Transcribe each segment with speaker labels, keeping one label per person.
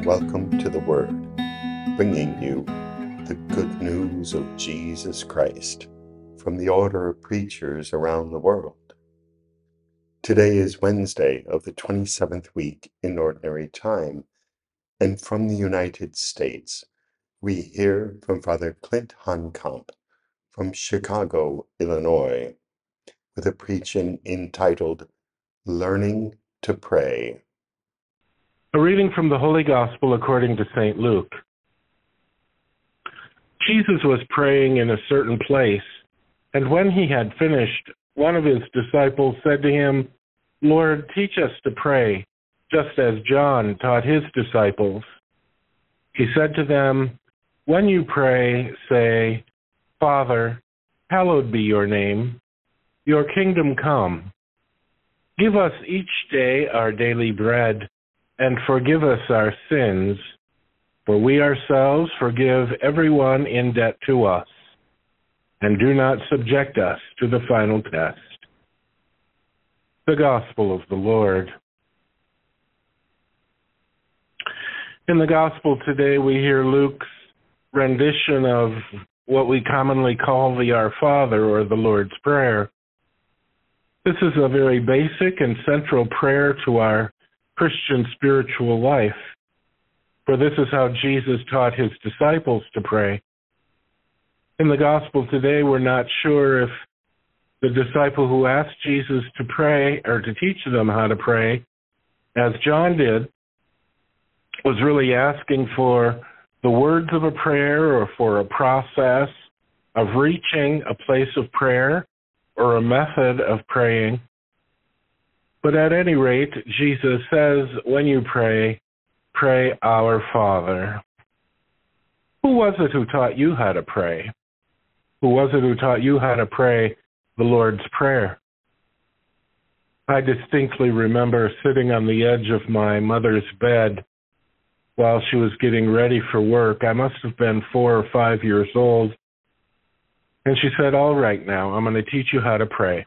Speaker 1: welcome to the Word, bringing you the good news of Jesus Christ from the order of preachers around the world. Today is Wednesday of the 27th week in Ordinary Time, and from the United States, we hear from Father Clint Honkamp from Chicago, Illinois, with a preaching entitled Learning to Pray.
Speaker 2: A reading from the Holy Gospel according to St. Luke. Jesus was praying in a certain place, and when he had finished, one of his disciples said to him, "Lord, teach us to pray, just as John taught his disciples." He said to them, "When you pray, say, 'Father, hallowed be your name. Your kingdom come. Give us each day our daily bread, and forgive us our sins, for we ourselves forgive everyone in debt to us. And do not subject us to the final test." The Gospel of the Lord. In the Gospel today, we hear Luke's rendition of what we commonly call the Our Father, or the Lord's Prayer. This is a very basic and central prayer to our Christian spiritual life, for this is how Jesus taught his disciples to pray. In the Gospel today, we're not sure if the disciple who asked Jesus to pray, or to teach them how to pray, as John did, was really asking for the words of a prayer or for a process of reaching a place of prayer or a method of praying. But at any rate, Jesus says, when you pray, pray Our Father. Who was it who taught you how to pray? Who was it who taught you how to pray the Lord's Prayer? I distinctly remember sitting on the edge of my mother's bed while she was getting ready for work. I must have been 4 or 5 years old. And she said, "All right, now, I'm going to teach you how to pray."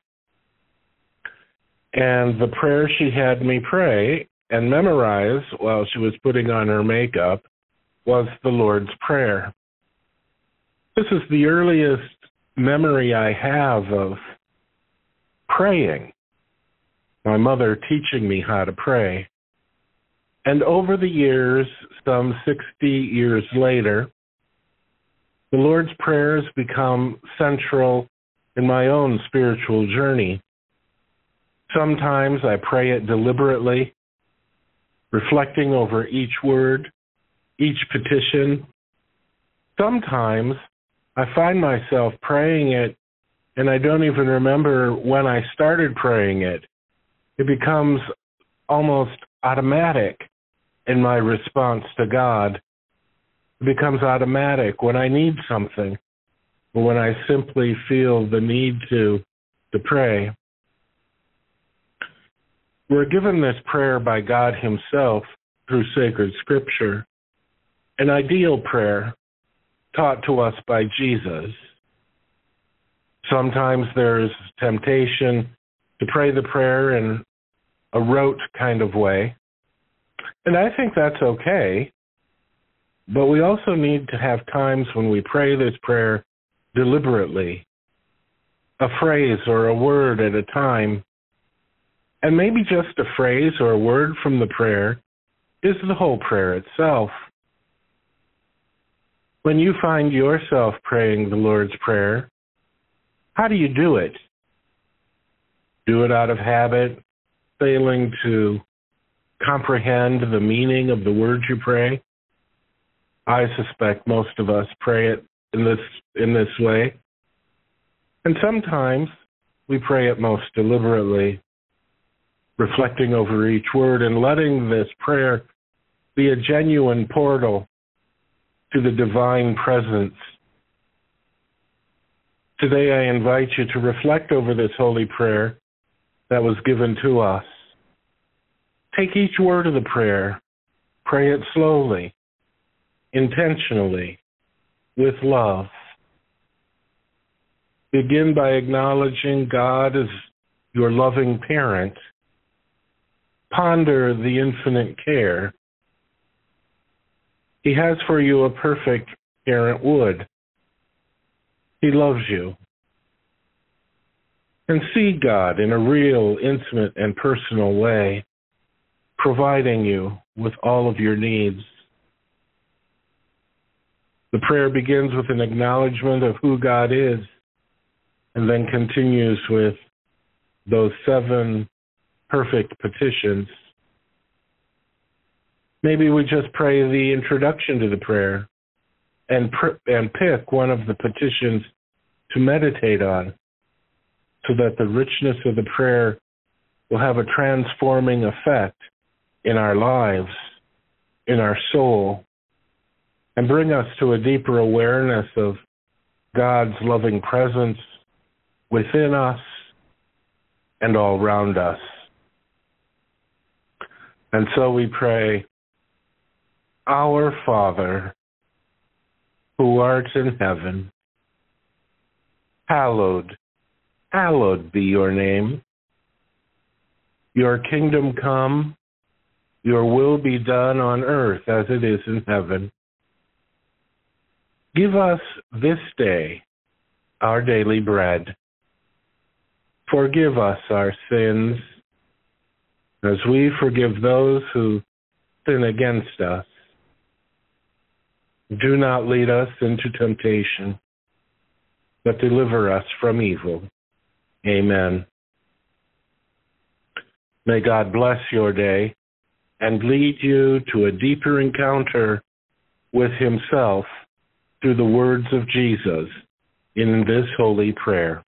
Speaker 2: And the prayer she had me pray and memorize while she was putting on her makeup was the Lord's Prayer. This is the earliest memory I have of praying, my mother teaching me how to pray. And over the years, some 60 years later, the Lord's Prayer has become central in my own spiritual journey. Sometimes I pray it deliberately, reflecting over each word, each petition. Sometimes I find myself praying it, and I don't even remember when I started praying it. It becomes almost automatic in my response to God. It becomes automatic when I need something, or when I simply feel the need to pray. We're given this prayer by God himself through sacred scripture, an ideal prayer taught to us by Jesus. Sometimes there's temptation to pray the prayer in a rote kind of way, and I think that's okay, but we also need to have times when we pray this prayer deliberately, a phrase or a word at a time. And maybe just a phrase or a word from the prayer is the whole prayer itself. When you find yourself praying the Lord's Prayer, how do you do it? Do it out of habit, failing to comprehend the meaning of the words you pray? I suspect most of us pray it in this way. And sometimes we pray it most deliberately, reflecting over each word and letting this prayer be a genuine portal to the divine presence. Today I invite you to reflect over this holy prayer that was given to us. Take each word of the prayer, pray it slowly, intentionally, with love. Begin by acknowledging God as your loving parent. Ponder the infinite care He has for you a perfect parent would. He loves you. And see God in a real, intimate, and personal way, providing you with all of your needs. The prayer begins with an acknowledgement of who God is, and then continues with those 7 perfect petitions. Maybe we just pray the introduction to the prayer and pick one of the petitions to meditate on, so that the richness of the prayer will have a transforming effect in our lives, in our soul, and bring us to a deeper awareness of God's loving presence within us and all around us. And so we pray, Our Father, who art in heaven, hallowed be your name. Your kingdom come, your will be done on earth as it is in heaven. Give us this day our daily bread. Forgive us our sins, as we forgive those who sin against us. Do not lead us into temptation, but deliver us from evil. Amen. May God bless your day and lead you to a deeper encounter with himself through the words of Jesus in this holy prayer.